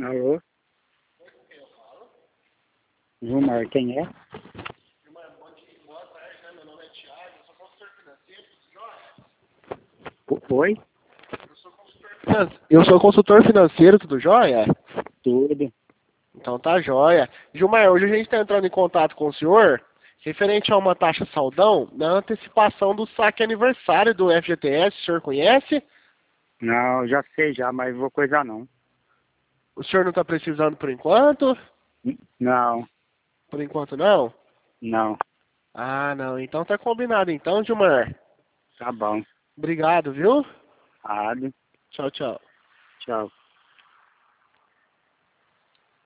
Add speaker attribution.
Speaker 1: Alô? Gilmar, quem é?
Speaker 2: Gilmar, boa tarde, né? Meu nome é Thiago, eu sou consultor financeiro, tudo jóia?
Speaker 1: Oi?
Speaker 2: Eu sou consultor financeiro, tudo jóia?
Speaker 1: Tudo.
Speaker 2: Então tá jóia. Gilmar, hoje a gente está entrando em contato com o senhor referente a uma taxa saldão na antecipação do saque aniversário do FGTS, o senhor conhece?
Speaker 1: Não, já sei já, mas vou coisar não.
Speaker 2: O senhor não está precisando por enquanto?
Speaker 1: Não,
Speaker 2: Por enquanto não?
Speaker 1: não.
Speaker 2: Ah, não. Então tá combinado então, Gilmar.
Speaker 1: Tá bom.
Speaker 2: Obrigado, viu?
Speaker 1: Nada.
Speaker 2: Tchau, tchau.
Speaker 1: Tchau.